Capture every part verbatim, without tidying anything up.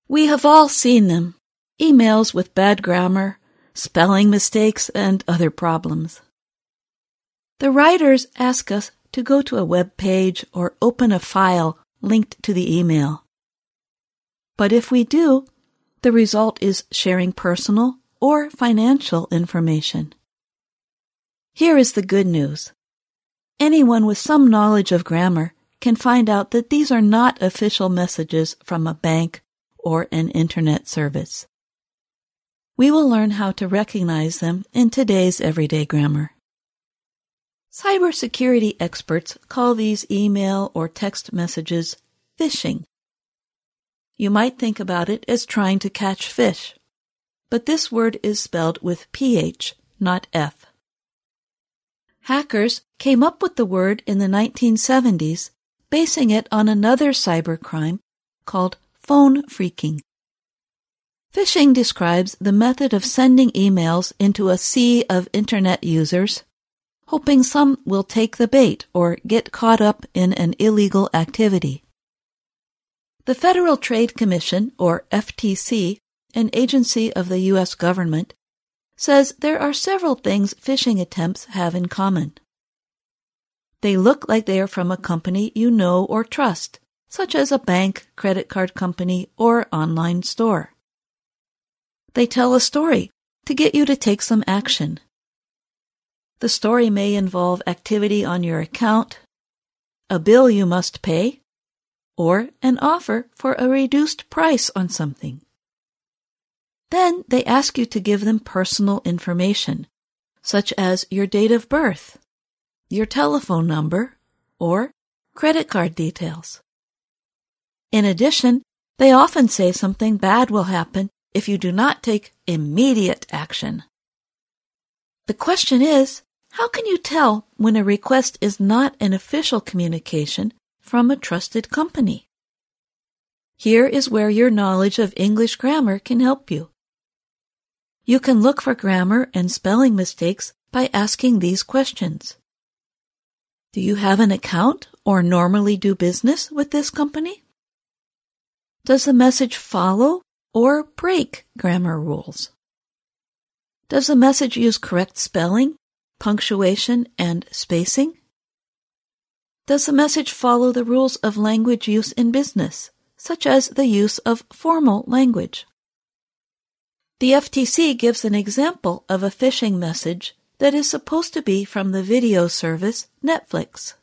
We have all seen them. Emails with bad grammar, spelling mistakes, and other problems. The writers ask us to go to a web page or open a file linked to the email. But if we do, the result is sharing personal or financial information. Here is the good news. Anyone with some knowledge of grammar can find out that these are not official messages from a bank or an internet service. We will learn how to recognize them in today's everyday grammar. Cybersecurity experts call these email or text messages phishing. You might think about it as trying to catch fish, but this word is spelled with P H, not F. Hackers came up with the word in the nineteen seventies, basing it on another cybercrime called phone phreaking. Phishing describes the method of sending emails into a sea of Internet users, hoping some will take the bait or get caught up in an illegal activity. The Federal Trade Commission, or F T C, an agency of the U S government, says there are several things phishing attempts have in common. They look like they are from a company you know or trust, such as a bank, credit card company, or online store. They tell a story to get you to take some action. The story may involve activity on your account, a bill you must pay, or an offer for a reduced price on something. Then they ask you to give them personal information, such as your date of birth, your telephone number, or credit card details. In addition, they often say something bad will happen if you do not take immediate action. The question is, how can you tell when a request is not an official communication from a trusted company? Here is where your knowledge of English grammar can help you. You can look for grammar and spelling mistakes by asking these questions. Do you have an account or normally do business with this company? Does the message follow or break grammar rules? Does the message use correct spelling, punctuation, and spacing? Does the message follow the rules of language use in business, such as the use of formal language? The F T C gives an example of a phishing message that is supposed to be from the video service Netflix.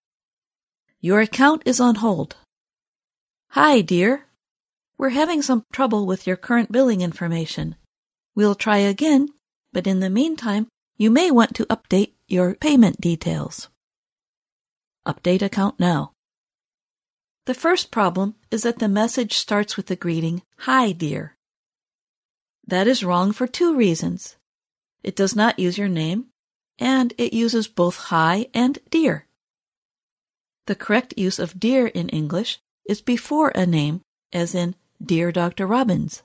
Your account is on hold. Hi, dear. We're having some trouble with your current billing information. We'll try again, but in the meantime, you may want to update your payment details. Update account now. The first problem is that the message starts with the greeting, Hi, dear. That is wrong for two reasons. It does not use your name, and it uses both hi and dear. The correct use of dear in English is before a name, as in Dear Doctor Robbins.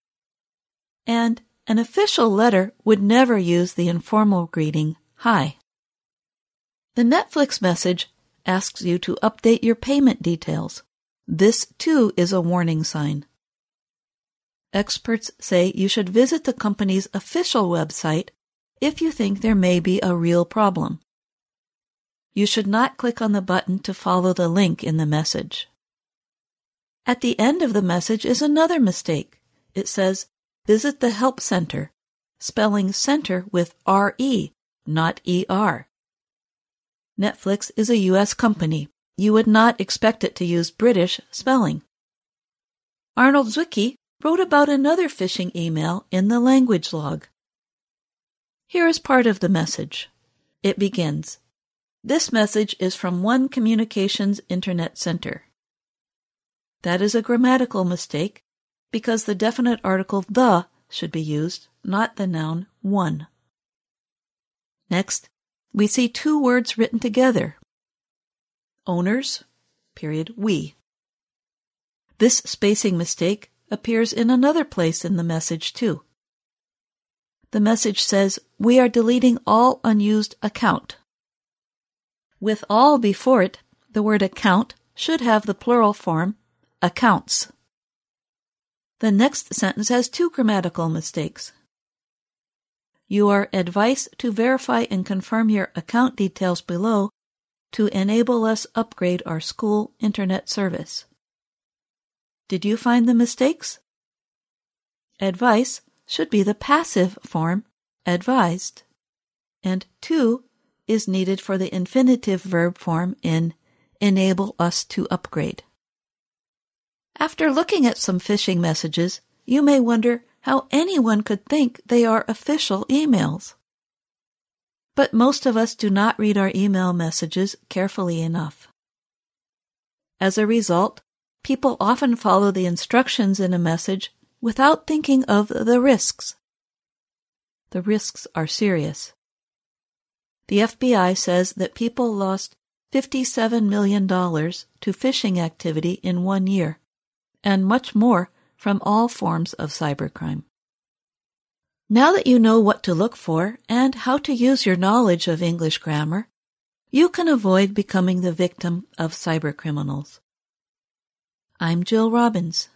And an official letter would never use the informal greeting, hi. The Netflix message asks you to update your payment details. This, too, is a warning sign. Experts say you should visit the company's official website if you think there may be a real problem. You should not click on the button to follow the link in the message. At the end of the message is another mistake. It says, Visit the Help Center, spelling center with R E, not E R. Netflix is a U S company. You would not expect it to use British spelling. Arnold Zwicky wrote about another phishing email in the language log. Here is part of the message. It begins, This message is from One Communications Internet Center. That is a grammatical mistake because the definite article the should be used, not the noun one. Next, we see two words written together. Owners, period, we. This spacing mistake appears in another place in the message too. The message says, we are deleting all unused account. With all before it, the word account should have the plural form, accounts. The next sentence has two grammatical mistakes. You are advised to verify and confirm your account details below to enable us upgrade our school internet service. Did you find the mistakes? Advice should be the passive form, advised, and to is needed for the infinitive verb form in enable us to upgrade. After looking at some phishing messages, you may wonder how anyone could think they are official emails. But most of us do not read our email messages carefully enough. As a result, people often follow the instructions in a message without thinking of the risks. The risks are serious. The F B I says that people lost fifty-seven million dollars to phishing activity in one year, and much more from all forms of cybercrime. Now that you know what to look for and how to use your knowledge of English grammar, you can avoid becoming the victim of cybercriminals. I'm Jill Robbins.